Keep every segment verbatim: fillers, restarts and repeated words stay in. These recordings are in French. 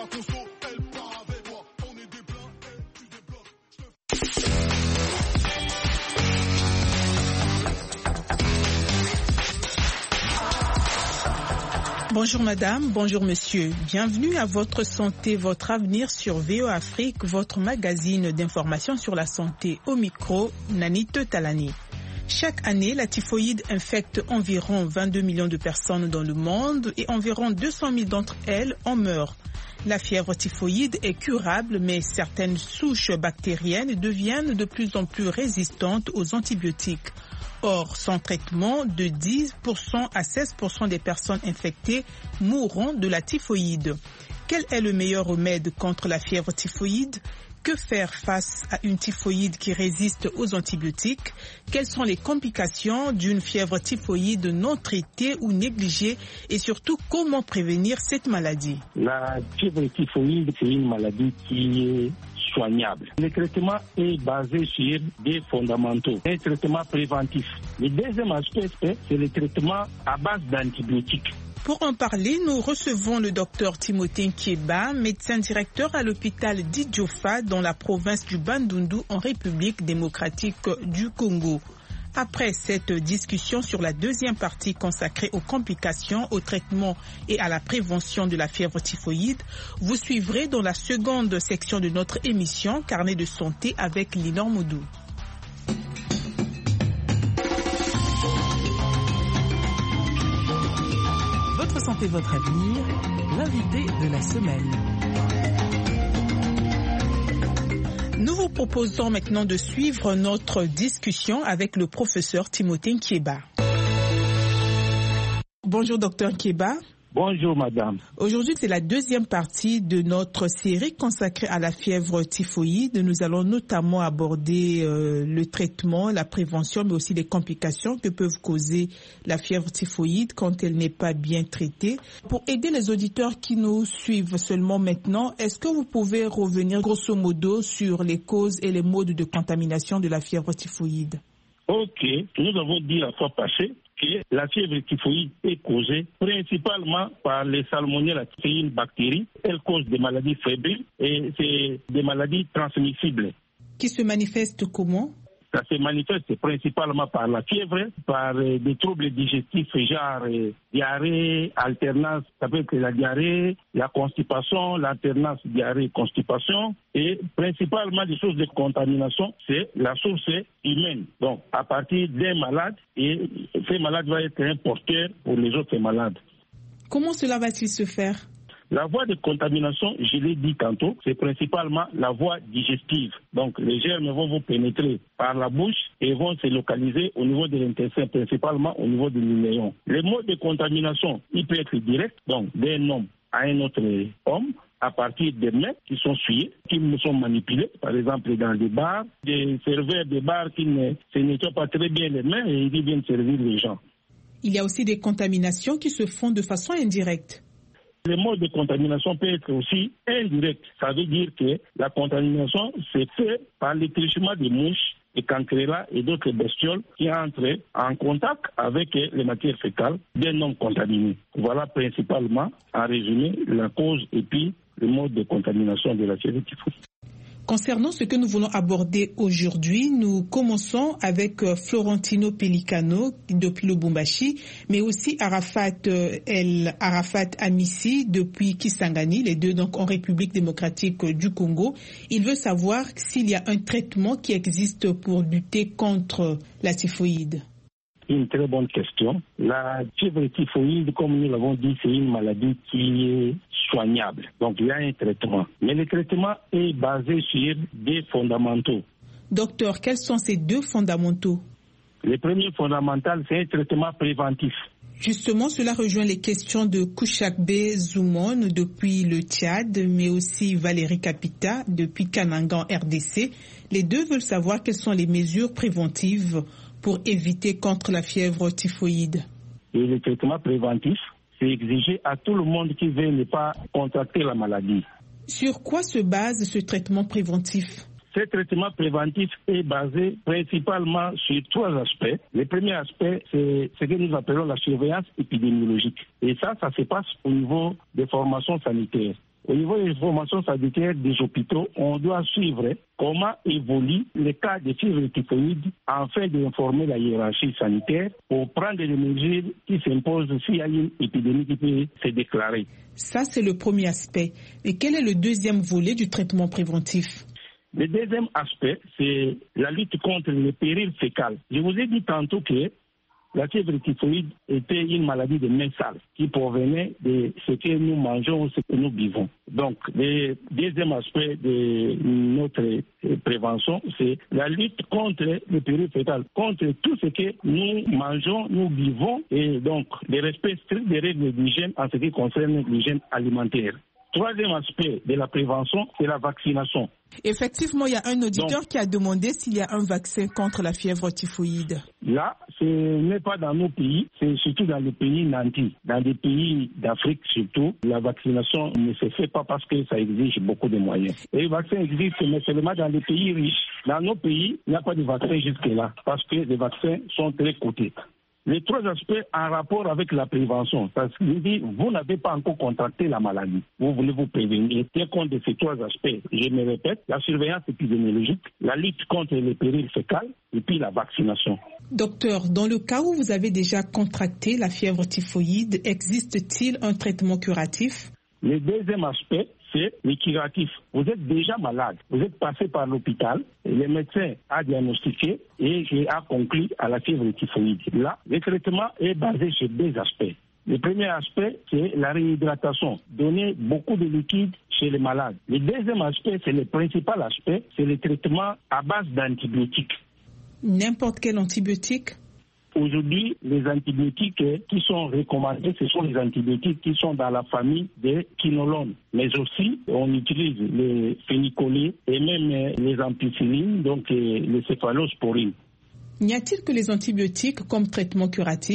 ta conso, elle part avec moi. On est des blancs et tu débloques. Bonjour madame, bonjour monsieur. Bienvenue à Votre Santé, Votre Avenir sur V O Afrique, votre magazine d'information sur la santé. Au micro, Nani Talani. Chaque année, la typhoïde infecte environ vingt-deux millions de personnes dans le monde et environ deux cent mille d'entre elles en meurent. La fièvre typhoïde est curable, mais certaines souches bactériennes deviennent de plus en plus résistantes aux antibiotiques. Or, sans traitement, de dix pour cent à seize pour cent des personnes infectées mourront de la typhoïde. Quel est le meilleur remède contre la fièvre typhoïde ? Que faire face à une typhoïde qui résiste aux antibiotiques? Quelles sont les complications d'une fièvre typhoïde non traitée ou négligée? Et surtout, comment prévenir cette maladie? La fièvre typhoïde, c'est une maladie qui est soignable. Le traitement est basé sur des fondamentaux. Un traitement préventif. Le deuxième aspect, c'est le traitement à base d'antibiotiques. Pour en parler, nous recevons le docteur Timothée Nkieba, médecin directeur à l'hôpital d'Idjofa dans la province du Bandundu en République démocratique du Congo. Après cette discussion sur la deuxième partie consacrée aux complications, au traitement et à la prévention de la fièvre typhoïde, vous suivrez dans la seconde section de notre émission Carnet de santé avec Linor Moudou. Votre santé, votre avenir, l'invité de la semaine. Nous vous proposons maintenant de suivre notre discussion avec le professeur Timothée Nkieba. Bonjour docteur Nkieba. Bonjour madame. Aujourd'hui, c'est la deuxième partie de notre série consacrée à la fièvre typhoïde. Nous allons notamment aborder euh, le traitement, la prévention, mais aussi les complications que peuvent causer la fièvre typhoïde quand elle n'est pas bien traitée. Pour aider les auditeurs qui nous suivent seulement maintenant, est-ce que vous pouvez revenir grosso modo sur les causes et les modes de contamination de la fièvre typhoïde? Ok, nous avons dit la fois passée que la fièvre typhoïde est causée principalement par les salmonelles. C'est une bactérie, elle cause des maladies fébriles et c'est des maladies transmissibles. Qui se manifestent comment? Ça se manifeste principalement par la fièvre, par euh, des troubles digestifs, genre euh, diarrhée, alternance, ça peut être la diarrhée, la constipation, l'alternance diarrhée-constipation, et principalement des sources de contamination, c'est la source humaine. Donc, à partir d'un malade, et ce malade va être un porteur pour les autres malades. Comment cela va-t-il se faire? La voie de contamination, je l'ai dit tantôt, c'est principalement la voie digestive. Donc les germes vont vous pénétrer par la bouche et vont se localiser au niveau de l'intestin, principalement au niveau de l'iléon. Le mode de contamination, il peut être direct, donc d'un homme à un autre homme, à partir des mains qui sont souillées, qui sont manipulées, par exemple dans des bars, des serveurs de bars qui ne se nettoient pas très bien les mains et ils viennent servir les gens. Il y a aussi des contaminations qui se font de façon indirecte. Le mode de contamination peut être aussi indirect. Ça veut dire que la contamination se fait par l'étréchement des mouches, des cancrelats et d'autres bestioles qui entrent en contact avec les matières fécales d'un homme contaminé. Voilà principalement, en résumé, la cause et puis le mode de contamination de la fièvre typhoïde. Concernant ce que nous voulons aborder aujourd'hui, nous commençons avec Florentino Pellicano depuis Lubumbashi, mais aussi Arafat El Arafat Amissi depuis Kisangani, les deux donc en République démocratique du Congo. Il veut savoir s'il y a un traitement qui existe pour lutter contre la typhoïde. Une très bonne question. La fièvre typhoïde, comme nous l'avons dit, c'est une maladie qui est soignable. Donc il y a un traitement. Mais le traitement est basé sur des fondamentaux. Docteur, quels sont ces deux fondamentaux? Le premier fondamental, c'est un traitement préventif. Justement, cela rejoint les questions de Kouchakbe Zoumon depuis le Tchad, mais aussi Valérie Capita depuis Kanangan, R D C. Les deux veulent savoir quelles sont les mesures préventives pour éviter contre la fièvre typhoïde. Et le traitement préventif, c'est exigé à tout le monde qui veut ne pas contracter la maladie. Sur quoi se base ce traitement préventif? Ce traitement préventif est basé principalement sur trois aspects. Le premier aspect, c'est ce que nous appelons la surveillance épidémiologique. Et ça, ça se passe au niveau des formations sanitaires. Au niveau des informations sanitaires des hôpitaux, on doit suivre comment évoluent les cas de fièvre typhoïde afin d'informer la hiérarchie sanitaire pour prendre les mesures qui s'imposent s'il y a une épidémie qui peut se déclarer. Ça, c'est le premier aspect. Et quel est le deuxième volet du traitement préventif? Le deuxième aspect, c'est la lutte contre le péril fécal. Je vous ai dit tantôt que la fièvre typhoïde était une maladie de main sale qui provenait de ce que nous mangeons ou ce que nous buvons. Donc, le deuxième aspect de notre prévention, c'est la lutte contre le péril fécal, contre tout ce que nous mangeons, nous buvons, et donc le respect strict des règles d'hygiène en ce qui concerne l'hygiène alimentaire. Troisième aspect de la prévention, c'est la vaccination. Effectivement, il y a un auditeur Donc, qui a demandé s'il y a un vaccin contre la fièvre typhoïde. Là, ce n'est pas dans nos pays, c'est surtout dans les pays nantis. Dans les pays d'Afrique surtout, la vaccination ne se fait pas parce que ça exige beaucoup de moyens. Et le vaccin existe, mais seulement dans les pays riches. Dans nos pays, il n'y a pas de vaccin jusque-là parce que les vaccins sont très coûteux. Les trois aspects en rapport avec la prévention, parce que vous n'avez pas encore contracté la maladie. Vous voulez vous prévenir. Tenez compte de ces trois aspects. Je me répète, la surveillance épidémiologique, la lutte contre les périls fécals et puis la vaccination. Docteur, dans le cas où vous avez déjà contracté la fièvre typhoïde, existe-t-il un traitement curatif? Le deuxième aspect, c'est le curatif. Vous êtes déjà malade, vous êtes passé par l'hôpital, et le médecin a diagnostiqué et a conclu à la fièvre typhoïde. Là, le traitement est basé sur deux aspects. Le premier aspect, c'est la réhydratation, donner beaucoup de liquide chez les malades. Le deuxième aspect, c'est le principal aspect, c'est le traitement à base d'antibiotiques. N'importe quel antibiotique? Aujourd'hui, les antibiotiques qui sont recommandés, ce sont les antibiotiques qui sont dans la famille des quinolones. Mais aussi, on utilise les phénicolés et même les ampicillines, donc les céphalosporines. N'y a-t-il que les antibiotiques comme traitement curatif?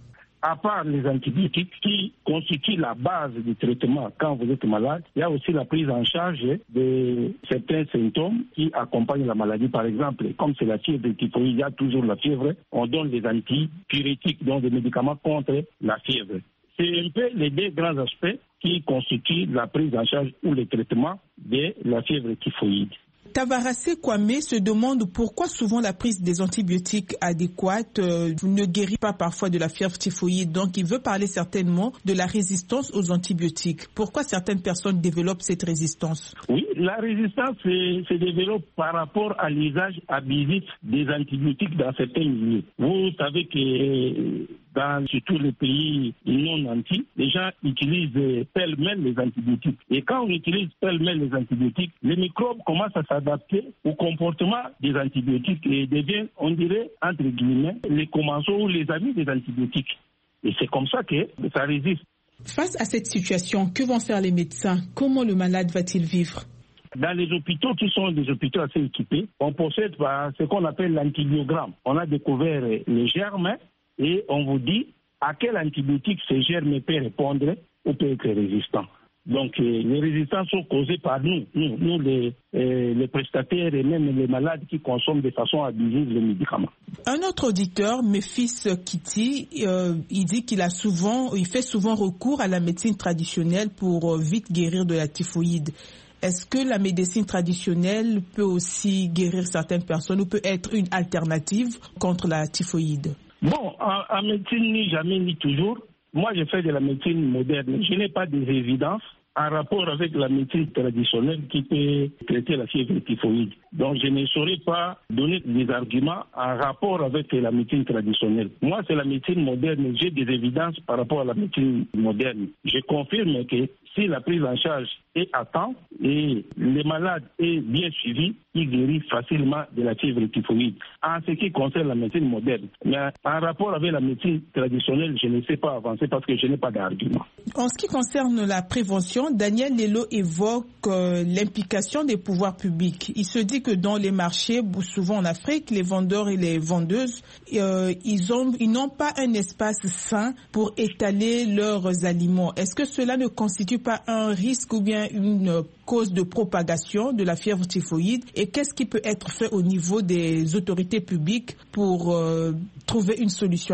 À part les antibiotiques qui constituent la base du traitement quand vous êtes malade, il y a aussi la prise en charge de certains symptômes qui accompagnent la maladie. Par exemple, comme c'est la fièvre typhoïde, il y a toujours la fièvre, on donne des antipyrétiques, donc des médicaments contre la fièvre. C'est un peu les deux grands aspects qui constituent la prise en charge ou le traitement de la fièvre typhoïde. Tavaracé Kwame se demande pourquoi souvent la prise des antibiotiques adéquates euh, ne guérit pas parfois de la fièvre typhoïde. Donc il veut parler certainement de la résistance aux antibiotiques. Pourquoi certaines personnes développent cette résistance? Oui, la résistance se, se développe par rapport à l'usage abusif des antibiotiques dans certains milieux. Vous savez que dans surtout les pays non nantis, les gens utilisent pêle-mêle les antibiotiques. Et quand on utilise pêle-mêle les antibiotiques, les microbes commencent à s'adapter au comportement des antibiotiques et deviennent, on dirait, entre guillemets, les commensaux ou les amis des antibiotiques. Et c'est comme ça que ça résiste. Face à cette situation, que vont faire les médecins? Comment le malade va-t-il vivre? Dans les hôpitaux qui sont des hôpitaux assez équipés, on possède ce qu'on appelle l'antibiogramme. On a découvert les germes et on vous dit à quel antibiotique ces germes peuvent répondre ou peuvent être résistants. Donc, euh, les résistances sont causées par nous, nous, nous les, euh, les prestataires et même les malades qui consomment de façon abusive les médicaments. Un autre auditeur, Memphis Kitty, euh, il dit qu'il a souvent, il fait souvent recours à la médecine traditionnelle pour euh, vite guérir de la typhoïde. Est-ce que la médecine traditionnelle peut aussi guérir certaines personnes ou peut être une alternative contre la typhoïde? Bon, en, en médecine, ni jamais, ni toujours. Moi, je fais de la médecine moderne. Je n'ai pas des évidences en rapport avec la médecine traditionnelle qui peut traiter la fièvre typhoïde. Donc, je ne saurais pas donner des arguments en rapport avec la médecine traditionnelle. Moi, c'est la médecine moderne. J'ai des évidences par rapport à la médecine moderne. Je confirme que si la prise en charge est à temps et les malades est bien suivi, ils guérissent facilement de la fièvre typhoïde. En ce qui concerne la médecine moderne. Mais en rapport avec la médecine traditionnelle, je ne sais pas avancer parce que je n'ai pas d'argument. En ce qui concerne la prévention, Daniel Lelo évoque euh, l'implication des pouvoirs publics. Il se dit que dans les marchés, souvent en Afrique, les vendeurs et les vendeuses, euh, ils ont, ils n'ont pas un espace sain pour étaler leurs aliments. Est-ce que cela ne constitue pas un risque ou bien une cause de propagation de la fièvre typhoïde? Et qu'est-ce qui peut être fait au niveau des autorités publiques pour euh, trouver une solution à ça?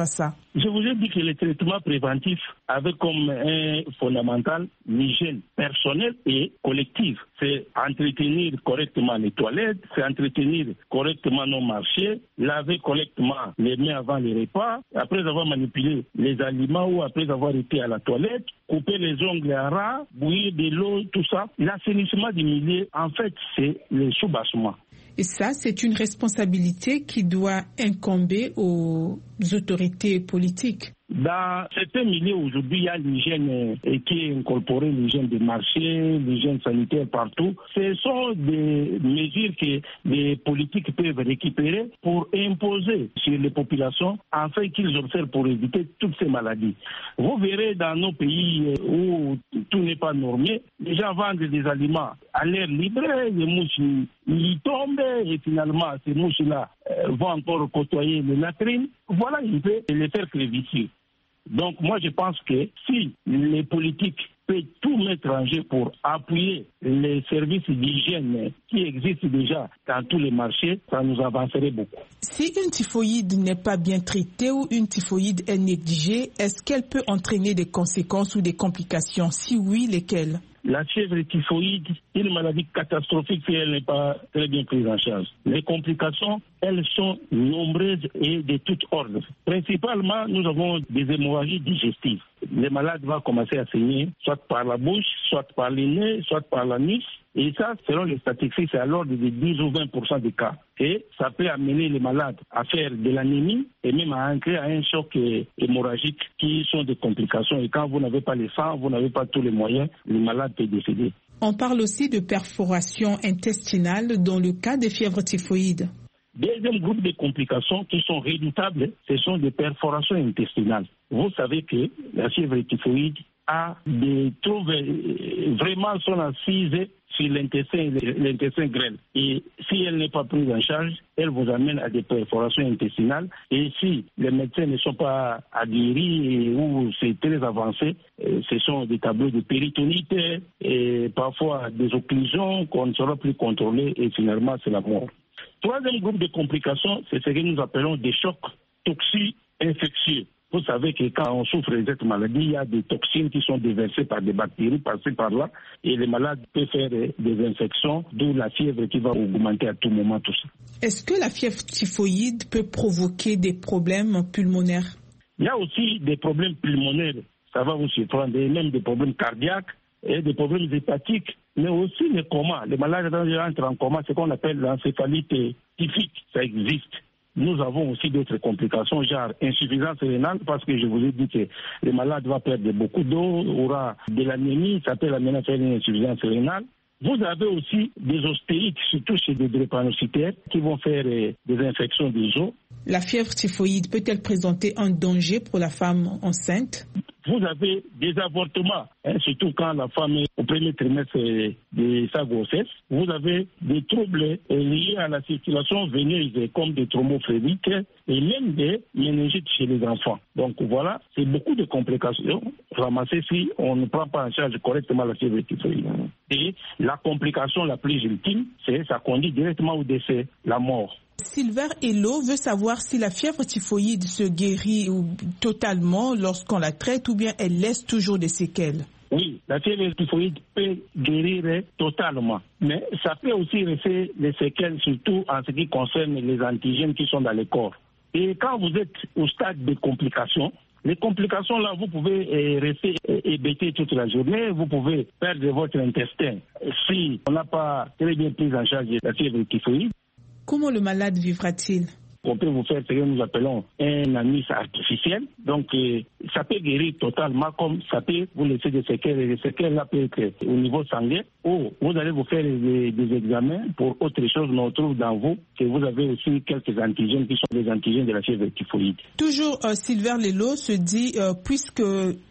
Je vous ai dit que le traitement préventif avait comme un fondamental l'hygiène personnelle et collective. C'est entretenir correctement les toilettes, c'est entretenir correctement nos marchés, laver correctement les mains avant les repas, après avoir manipulé les aliments ou après avoir été à la toilette, couper les ongles à ras, bouillir de l'eau, tout ça. L'assainissement du milieu, en fait, c'est le soubassement. Et ça, c'est une responsabilité qui doit incomber aux autorités politiques. Dans certains milieux aujourd'hui, il y a l'hygiène qui est incorporée, l'hygiène des marchés, l'hygiène sanitaire partout. Ce sont des mesures que les politiques peuvent récupérer pour imposer sur les populations afin qu'ils observent pour éviter toutes ces maladies. Vous verrez dans nos pays où tout n'est pas normé, les gens vendent des aliments à l'air libre, les mouches y tombent et finalement ces mouches-là vont encore côtoyer les latrines. Voilà, il peut les faire crévicier. Donc moi je pense que si les politiques peuvent tout mettre en jeu pour appuyer les services d'hygiène qui existent déjà dans tous les marchés, ça nous avancerait beaucoup. Si une typhoïde n'est pas bien traitée ou une typhoïde est négligée, est-ce qu'elle peut entraîner des conséquences ou des complications? Si oui, lesquelles? La fièvre typhoïde, une maladie catastrophique si elle n'est pas très bien prise en charge. Les complications, elles sont nombreuses et de toutes ordres. Principalement, nous avons des hémorragies digestives. Les malades vont commencer à saigner, soit par la bouche, soit par les nez, soit par la nuque. Et ça, selon les statistiques, c'est à l'ordre de dix ou vingt pour cent des cas. Et ça peut amener les malades à faire de l'anémie et même à entrer à un choc hémorragique qui sont des complications. Et quand vous n'avez pas le sang, vous n'avez pas tous les moyens, le malade peut décéder. On parle aussi de perforation intestinale dans le cas des fièvres typhoïdes. Deuxième groupe de complications qui sont redoutables, ce sont des perforations intestinales. Vous savez que la fièvre typhoïde a des troubles vraiment sont assises sur l'intestin, l'intestin grêle. Et si elle n'est pas prise en charge, elle vous amène à des perforations intestinales. Et si les médecins ne sont pas aguerris ou c'est très avancé, ce sont des tableaux de péritonite et parfois des occlusions qu'on ne saura plus contrôler et finalement c'est la mort. Troisième groupe de complications, c'est ce que nous appelons des chocs toxi-infectieux. Vous savez que quand on souffre de cette maladie, il y a des toxines qui sont déversées par des bactéries par-ci par-là et les malades peuvent faire des infections, d'où la fièvre qui va augmenter à tout moment, tout ça. Est-ce que la fièvre typhoïde peut provoquer des problèmes pulmonaires? Il y a aussi des problèmes pulmonaires, ça va vous surprendre, et même des problèmes cardiaques et des problèmes hépatiques, mais aussi les comas. Les malades entrent en coma, ce qu'on appelle l'encéphalite typique, ça existe. Nous avons aussi d'autres complications, genre insuffisance rénale, parce que je vous ai dit que le malade va perdre beaucoup d'eau, aura de l'anémie, ça peut l'amener à faire une insuffisance rénale. Vous avez aussi des ostéites, surtout chez des drépanocytaires, qui vont faire des infections des os. La fièvre typhoïde peut-elle présenter un danger pour la femme enceinte? Vous avez des avortements, hein, surtout quand la femme est au premier trimestre de sa grossesse. Vous avez des troubles liés à la circulation veineuse, comme des thrombophlébite et même des méningites chez les enfants. Donc voilà, c'est beaucoup de complications ramassées si on ne prend pas en charge correctement la fièvre typhoïde. Et la complication la plus ultime, c'est ça conduit directement au décès, la mort. Sylvain Hello veut savoir si la fièvre typhoïde se guérit totalement lorsqu'on la traite ou bien elle laisse toujours des séquelles. Oui, la fièvre typhoïde peut guérir totalement, mais ça peut aussi rester des séquelles, surtout en ce qui concerne les antigènes qui sont dans le corps. Et quand vous êtes au stade de complications, les complications là, vous pouvez rester hébété toute la journée, vous pouvez perdre votre intestin si on n'a pas très bien pris en charge la fièvre typhoïde. Comment le malade vivra-t-il? On peut vous faire ce que nous appelons un anis artificiel. Donc, euh, ça peut guérir totalement comme ça peut vous laisser des séquelles. Et les séquelles là peuvent être au niveau sanguin ou vous allez vous faire des, des examens pour autre chose, mais on trouve dans vous que vous avez aussi quelques antigènes qui sont des antigènes de la fièvre typhoïde. Toujours, euh, Sylvain Lelo se dit, euh, puisque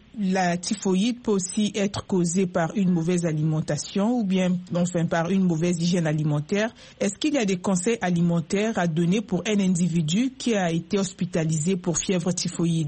la typhoïde peut aussi être causée par une mauvaise alimentation ou bien enfin par une mauvaise hygiène alimentaire. Est-ce qu'il y a des conseils alimentaires à donner pour un individu qui a été hospitalisé pour fièvre typhoïde?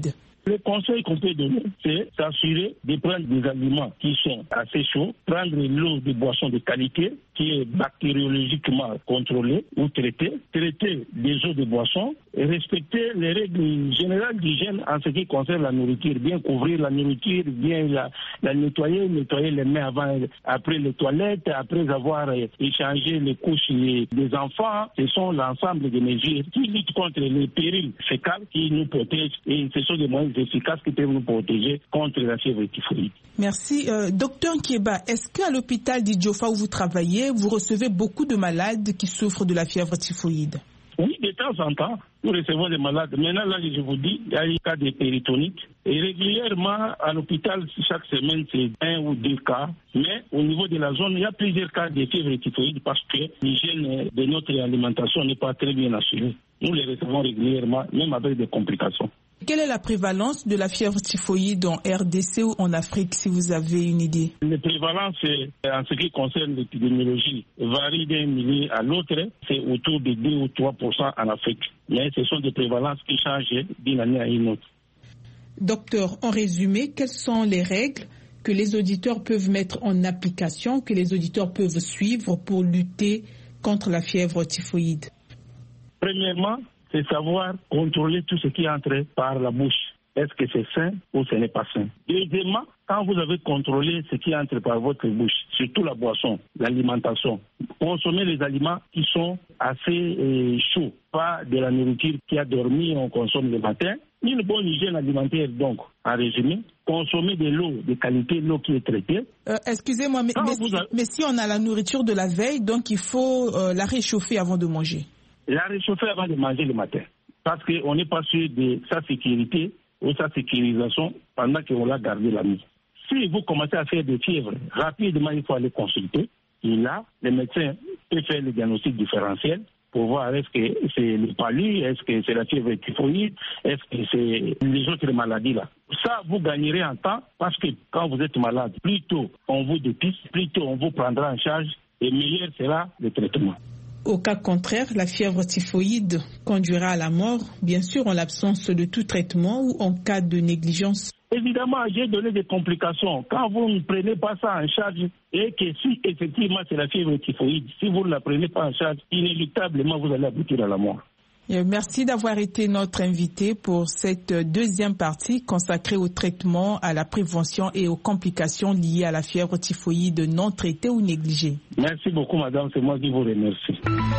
Le conseil qu'on peut donner, c'est s'assurer de prendre des aliments qui sont assez chauds, prendre l'eau de boisson de qualité qui est bactériologiquement contrôlée ou traitée, traiter les eaux de boisson et respecter les règles générales d'hygiène en ce qui concerne la nourriture, bien couvrir la nourriture, bien la, la nettoyer, nettoyer les mains avant, après les toilettes, après avoir échangé les couches des enfants. Ce sont l'ensemble des mesures qui luttent contre les périls fécals qui nous protègent et ce sont des moyens efficaces qui peuvent nous protéger contre la fièvre typhoïde. Merci. Euh, docteur Nkieba, est-ce qu'à l'hôpital d'Idjofa où vous travaillez, vous recevez beaucoup de malades qui souffrent de la fièvre typhoïde? Oui, de temps en temps, nous recevons des malades. Maintenant, là, je vous dis, il y a des cas de péritonite. Et régulièrement, à l'hôpital, chaque semaine, c'est un ou deux cas. Mais au niveau de la zone, il y a plusieurs cas de fièvre typhoïde parce que l'hygiène de notre alimentation n'est pas très bien assurée. Nous les recevons régulièrement, même avec des complications. Quelle est la prévalence de la fièvre typhoïde en R D C ou en Afrique, si vous avez une idée? La prévalence, en ce qui concerne l'épidémiologie, varie d'un milieu à l'autre. C'est autour de deux ou trois pour cent en Afrique. Mais ce sont des prévalences qui changent d'une année à une autre. Docteur, en résumé, quelles sont les règles que les auditeurs peuvent mettre en application, que les auditeurs peuvent suivre pour lutter contre la fièvre typhoïde? Premièrement, c'est savoir contrôler tout ce qui entre par la bouche. Est-ce que c'est sain ou ce n'est pas sain? Deuxièmement, quand vous avez contrôlé ce qui entre par votre bouche, surtout la boisson, l'alimentation, consommez les aliments qui sont assez euh, chauds, pas de la nourriture qui a dormi, on consomme le matin. Une bonne hygiène alimentaire, donc, en résumé, consommer de l'eau de qualité, l'eau qui est traitée. Euh, excusez-moi, mais, mais, si, avez... mais si on a la nourriture de la veille, donc il faut euh, la réchauffer avant de manger. La réchauffer avant de manger le matin, parce qu'on n'est pas sûr de sa sécurité ou sa sécurisation pendant qu'on l'a gardé la nuit. Si vous commencez à faire des fièvres, rapidement il faut aller consulter. Et là, le médecin peut faire le diagnostic différentiel pour voir est-ce que c'est le palu, est-ce que c'est la fièvre typhoïde, est-ce que c'est les autres maladies là. Ça, vous gagnerez en temps parce que quand vous êtes malade, plus tôt on vous dépiste, plus tôt on vous prendra en charge et meilleur sera le traitement. Au cas contraire, la fièvre typhoïde conduira à la mort, bien sûr en l'absence de tout traitement ou en cas de négligence. Évidemment, j'ai donné des complications. Quand vous ne prenez pas ça en charge et que si effectivement c'est la fièvre typhoïde, si vous ne la prenez pas en charge, inéluctablement vous allez aboutir à la mort. Merci d'avoir été notre invité pour cette deuxième partie consacrée au traitement, à la prévention et aux complications liées à la fièvre typhoïde non traitée ou négligée. Merci beaucoup, madame. C'est moi qui vous remercie.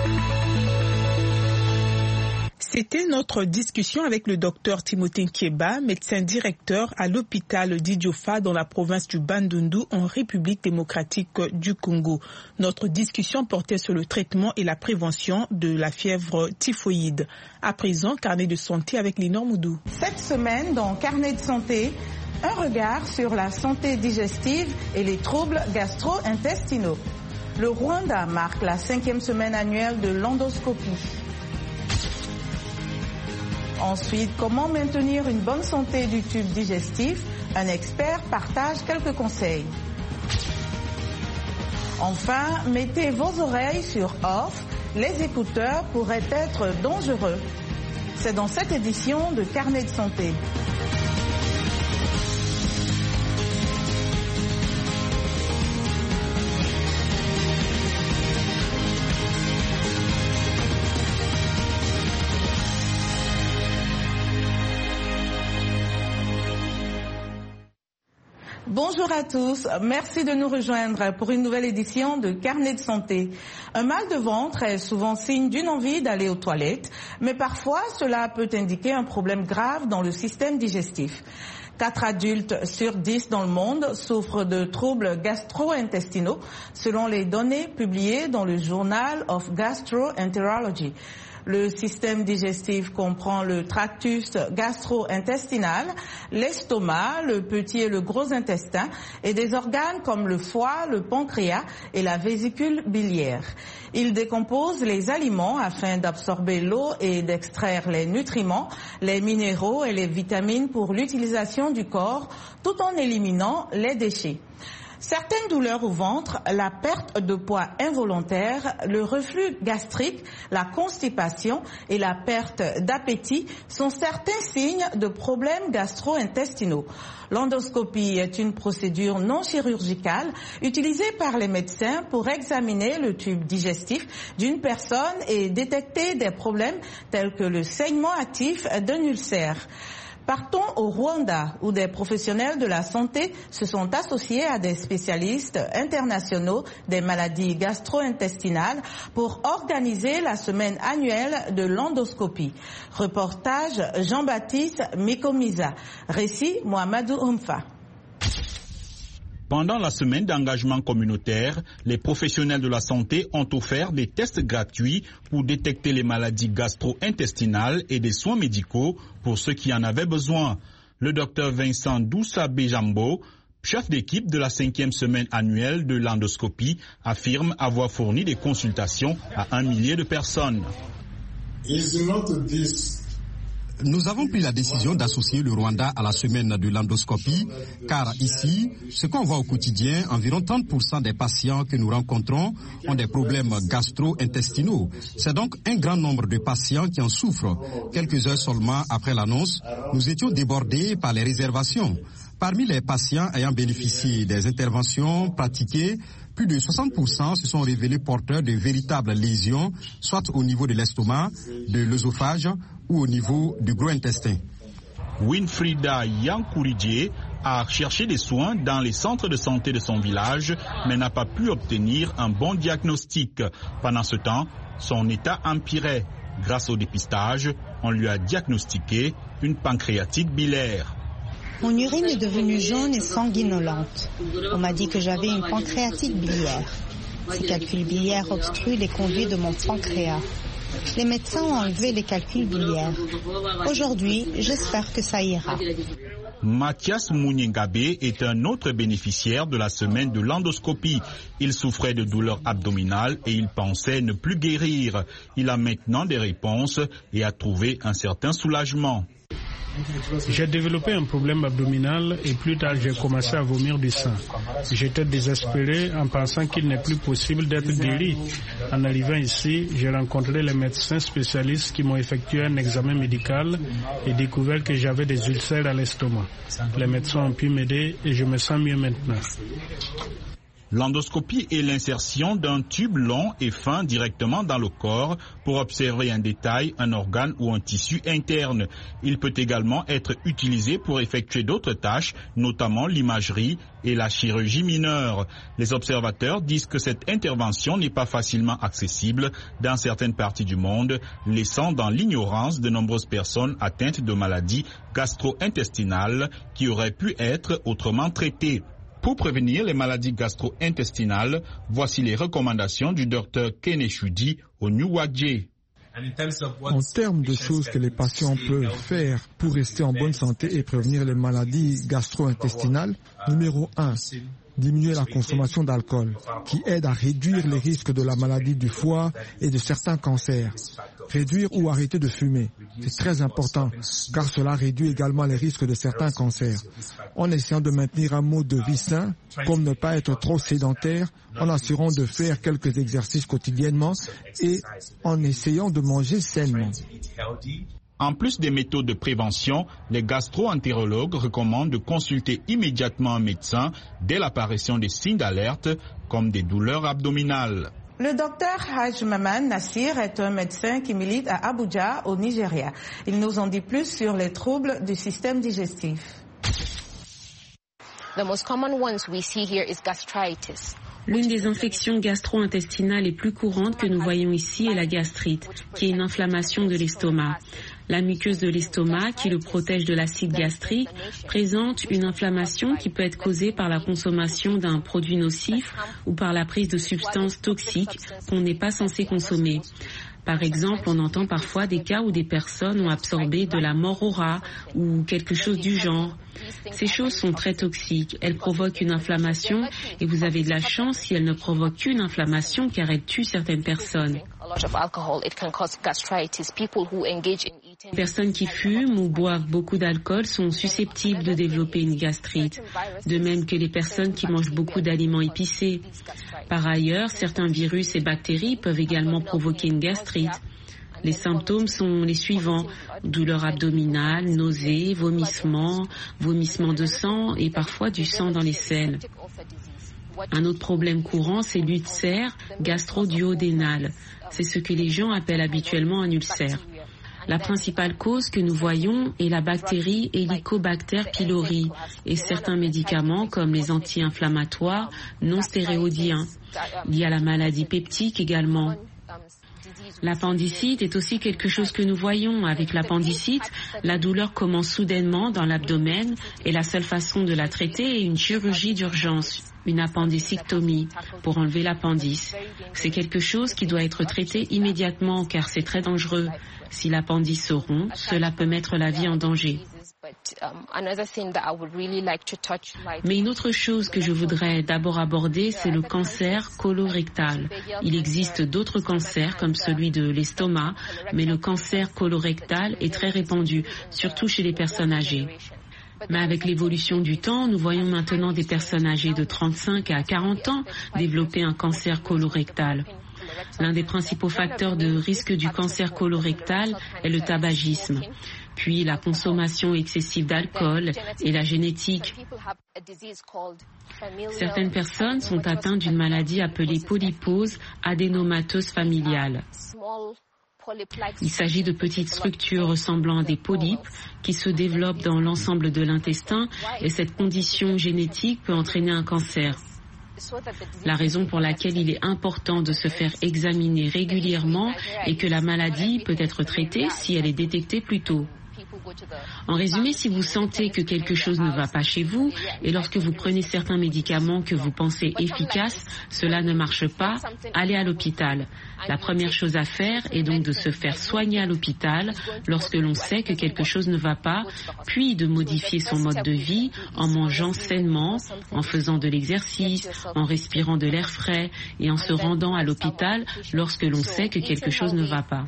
C'était notre discussion avec le docteur Timothée Nkieba, médecin directeur à l'hôpital d'Idjofa dans la province du Bandundu en République démocratique du Congo. Notre discussion portait sur le traitement et la prévention de la fièvre typhoïde. À présent, carnet de santé avec Linor Moudou. Cette semaine, dans Carnet de santé, un regard sur la santé digestive et les troubles gastro-intestinaux. Le Rwanda marque la cinquième semaine annuelle de l'endoscopie. Ensuite, comment maintenir une bonne santé du tube digestif? Un expert partage quelques conseils. Enfin, mettez vos oreilles sur off. Les écouteurs pourraient être dangereux. C'est dans cette édition de Carnet de santé. Bonjour à tous, merci de nous rejoindre pour une nouvelle édition de Carnet de santé. Un mal de ventre est souvent signe d'une envie d'aller aux toilettes, mais parfois cela peut indiquer un problème grave dans le système digestif. Quatre adultes sur dix dans le monde souffrent de troubles gastro-intestinaux, selon les données publiées dans le Journal of Gastroenterology. Le système digestif comprend le tractus gastro-intestinal, l'estomac, le petit et le gros intestin et des organes comme le foie, le pancréas et la vésicule biliaire. Il décompose les aliments afin d'absorber l'eau et d'extraire les nutriments, les minéraux et les vitamines pour l'utilisation du corps tout en éliminant les déchets. Certaines douleurs au ventre, la perte de poids involontaire, le reflux gastrique, la constipation et la perte d'appétit sont certains signes de problèmes gastro-intestinaux. L'endoscopie est une procédure non chirurgicale utilisée par les médecins pour examiner le tube digestif d'une personne et détecter des problèmes tels que le saignement actif d'un ulcère. Partons au Rwanda, où des professionnels de la santé se sont associés à des spécialistes internationaux des maladies gastro-intestinales pour organiser la semaine annuelle de l'endoscopie. Reportage Jean-Baptiste Mikomiza. Récit Mohamedou Humfa. Pendant la semaine d'engagement communautaire, les professionnels de la santé ont offert des tests gratuits pour détecter les maladies gastro-intestinales et des soins médicaux pour ceux qui en avaient besoin. Le docteur Vincent Doussa Bejambo, chef d'équipe de la cinquième semaine annuelle de l'endoscopie, affirme avoir fourni des consultations à un millier de personnes. Nous avons pris la décision d'associer le Rwanda à la semaine de l'endoscopie, car ici, ce qu'on voit au quotidien, environ trente pour cent des patients que nous rencontrons ont des problèmes gastro-intestinaux. C'est donc un grand nombre de patients qui en souffrent. Quelques heures seulement après l'annonce, nous étions débordés par les réservations. Parmi les patients ayant bénéficié des interventions pratiquées, plus de soixante pour cent se sont révélés porteurs de véritables lésions, soit au niveau de l'estomac, de l'œsophage ou au niveau du gros intestin. Winfrida Yankuridje a cherché des soins dans les centres de santé de son village, mais n'a pas pu obtenir un bon diagnostic. Pendant ce temps, son état empirait. Grâce au dépistage, on lui a diagnostiqué une pancréatite biliaire. Mon urine est devenue jaune et sanguinolente. On m'a dit que j'avais une pancréatite biliaire. Ces calculs biliaires obstruent les conduits de mon pancréas. Les médecins ont enlevé les calculs biliaires. Aujourd'hui, j'espère que ça ira. Mathias Mouniengabe est un autre bénéficiaire de la semaine de l'endoscopie. Il souffrait de douleurs abdominales et il pensait ne plus guérir. Il a maintenant des réponses et a trouvé un certain soulagement. J'ai développé un problème abdominal et plus tard j'ai commencé à vomir du sang. J'étais désespéré en pensant qu'il n'est plus possible d'être guéri. En arrivant ici, j'ai rencontré les médecins spécialistes qui m'ont effectué un examen médical et découvert que j'avais des ulcères à l'estomac. Les médecins ont pu m'aider et je me sens mieux maintenant. L'endoscopie est l'insertion d'un tube long et fin directement dans le corps pour observer en détail un organe ou un tissu interne. Il peut également être utilisé pour effectuer d'autres tâches, notamment l'imagerie et la chirurgie mineure. Les observateurs disent que cette intervention n'est pas facilement accessible dans certaines parties du monde, laissant dans l'ignorance de nombreuses personnes atteintes de maladies gastro-intestinales qui auraient pu être autrement traitées. Pour prévenir les maladies gastro-intestinales, voici les recommandations du docteur Keneshudi au Niouadje. En termes de choses que les patients peuvent faire pour rester en bonne santé et prévenir les maladies gastro-intestinales, numéro un, diminuer la consommation d'alcool, qui aide à réduire les risques de la maladie du foie et de certains cancers. Réduire ou arrêter de fumer, c'est très important, car cela réduit également les risques de certains cancers. En essayant de maintenir un mode de vie sain, comme ne pas être trop sédentaire, en assurant de faire quelques exercices quotidiennement et en essayant de manger sainement. En plus des méthodes de prévention, les gastro-entérologues recommandent de consulter immédiatement un médecin dès l'apparition des signes d'alerte, comme des douleurs abdominales. Le docteur Haj Maman Nassir est un médecin qui milite à Abuja, au Nigeria. Il nous en dit plus sur les troubles du système digestif. The most common ones we see here is gastritis. L'une des infections gastro-intestinales les plus courantes que nous voyons ici est la gastrite, qui est une inflammation de l'estomac. La muqueuse de l'estomac, qui le protège de l'acide gastrique, présente une inflammation qui peut être causée par la consommation d'un produit nocif ou par la prise de substances toxiques qu'on n'est pas censé consommer. Par exemple, on entend parfois des cas où des personnes ont absorbé de la mort au rat ou quelque chose du genre. Ces choses sont très toxiques. Elles provoquent une inflammation et vous avez de la chance si elles ne provoquent qu'une inflammation car elles tuent certaines personnes. Les personnes qui fument ou boivent beaucoup d'alcool sont susceptibles de développer une gastrite, de même que les personnes qui mangent beaucoup d'aliments épicés. Par ailleurs, certains virus et bactéries peuvent également provoquer une gastrite. Les symptômes sont les suivants: douleur abdominale, nausées, vomissements, vomissements de sang et parfois du sang dans les selles. Un autre problème courant, c'est l'ulcère gastro-duodénal. C'est ce que les gens appellent habituellement un ulcère. La principale cause que nous voyons est la bactérie Helicobacter pylori et certains médicaments comme les anti-inflammatoires non stéroïdiens, liés à la maladie peptique également. L'appendicite est aussi quelque chose que nous voyons. Avec l'appendicite, la douleur commence soudainement dans l'abdomen et la seule façon de la traiter est une chirurgie d'urgence, une appendicectomie, pour enlever l'appendice. C'est quelque chose qui doit être traité immédiatement car c'est très dangereux. Si l'appendice se rompt, cela peut mettre la vie en danger. Mais une autre chose que je voudrais d'abord aborder, c'est le cancer colorectal. Il existe d'autres cancers comme celui de l'estomac, mais le cancer colorectal est très répandu, surtout chez les personnes âgées. Mais avec l'évolution du temps, nous voyons maintenant des personnes âgées de trente-cinq à quarante ans développer un cancer colorectal. L'un des principaux facteurs de risque du cancer colorectal est le tabagisme, puis la consommation excessive d'alcool et la génétique. Certaines personnes sont atteintes d'une maladie appelée polypose adénomateuse familiale. Il s'agit de petites structures ressemblant à des polypes qui se développent dans l'ensemble de l'intestin et cette condition génétique peut entraîner un cancer. La raison pour laquelle il est important de se faire examiner régulièrement est que la maladie peut être traitée si elle est détectée plus tôt. En résumé, si vous sentez que quelque chose ne va pas chez vous et lorsque vous prenez certains médicaments que vous pensez efficaces, cela ne marche pas, allez à l'hôpital. La première chose à faire est donc de se faire soigner à l'hôpital lorsque l'on sait que quelque chose ne va pas, puis de modifier son mode de vie en mangeant sainement, en faisant de l'exercice, en respirant de l'air frais et en se rendant à l'hôpital lorsque l'on sait que quelque chose ne va pas.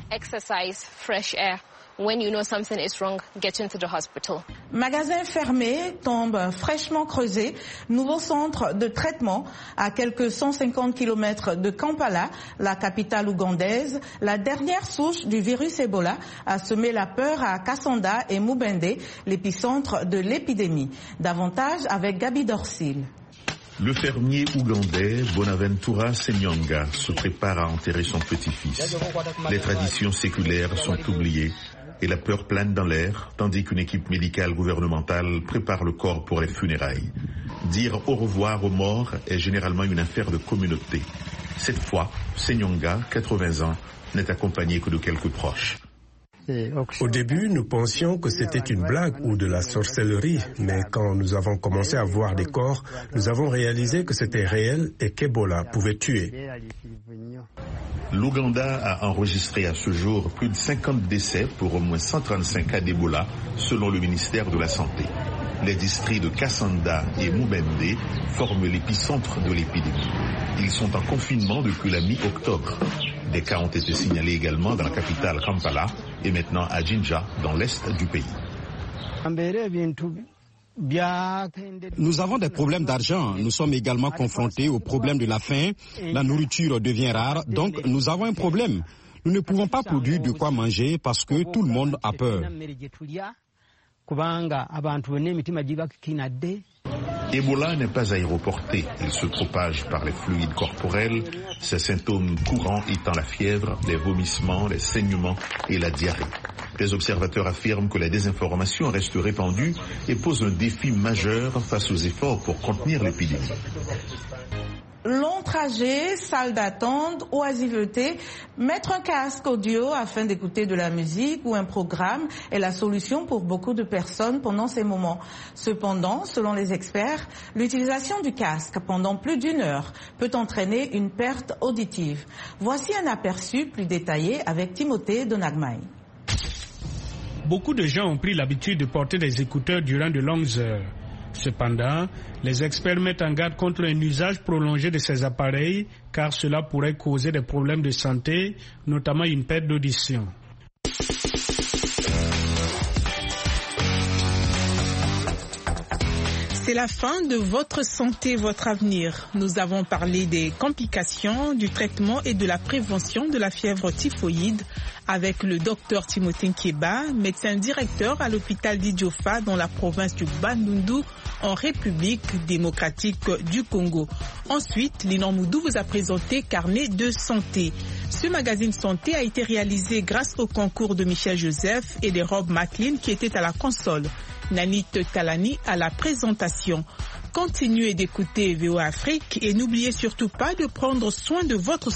When you know something is wrong, get into the hospital. Magasin fermé, tombe fraîchement creusée, nouveau centre de traitement à quelques cent cinquante kilomètres de Kampala, la capitale ougandaise. La dernière souche du virus Ebola a semé la peur à Kassanda et Mubende, l'épicentre de l'épidémie. Davantage avec Gabi Dorsil. Le fermier ougandais Bonaventura Senyonga se prépare à enterrer son petit-fils. Les traditions séculaires sont oubliées et la peur plane dans l'air, tandis qu'une équipe médicale gouvernementale prépare le corps pour les funérailles. Dire au revoir aux morts est généralement une affaire de communauté. Cette fois, Senyonga, quatre-vingts ans, n'est accompagné que de quelques proches. Au début, nous pensions que c'était une blague ou de la sorcellerie, mais quand nous avons commencé à voir des corps, nous avons réalisé que c'était réel et qu'Ebola pouvait tuer. L'Ouganda a enregistré à ce jour plus de cinquante décès pour au moins cent trente-cinq cas d'Ebola, selon le ministère de la Santé. Les districts de Kassanda et Mubende forment l'épicentre de l'épidémie. Ils sont en confinement depuis la mi-octobre. Des cas ont été signalés également dans la capitale Kampala et maintenant à Jinja, dans l'est du pays. Nous avons des problèmes d'argent. Nous sommes également confrontés au problème de la faim. La nourriture devient rare, donc nous avons un problème. Nous ne pouvons pas produire de quoi manger parce que tout le monde a peur. Ebola n'est pas aéroporté, il se propage par les fluides corporels, ses symptômes courants étant la fièvre, les vomissements, les saignements et la diarrhée. Les observateurs affirment que la désinformation reste répandue et pose un défi majeur face aux efforts pour contenir l'épidémie. Long trajet, salle d'attente, oisiveté, mettre un casque audio afin d'écouter de la musique ou un programme est la solution pour beaucoup de personnes pendant ces moments. Cependant, selon les experts, l'utilisation du casque pendant plus d'une heure peut entraîner une perte auditive. Voici un aperçu plus détaillé avec Timothée Donagmay. Beaucoup de gens ont pris l'habitude de porter des écouteurs durant de longues heures. Cependant, les experts mettent en garde contre un usage prolongé de ces appareils car cela pourrait causer des problèmes de santé, notamment une perte d'audition. la fin de Votre santé, votre avenir. Nous avons parlé des complications, du traitement et de la prévention de la fièvre typhoïde avec le docteur Timothée Nkieba, médecin directeur à l'hôpital d'Idiofa dans la province du Bandundu en République démocratique du Congo. Ensuite, Linon Moudou vous a présenté Carnet de santé. Ce magazine santé a été réalisé grâce au concours de Michel Joseph et de Rob McLean qui étaient à la console. Nanit Talani à la présentation. Continuez d'écouter V O A Afrique et n'oubliez surtout pas de prendre soin de votre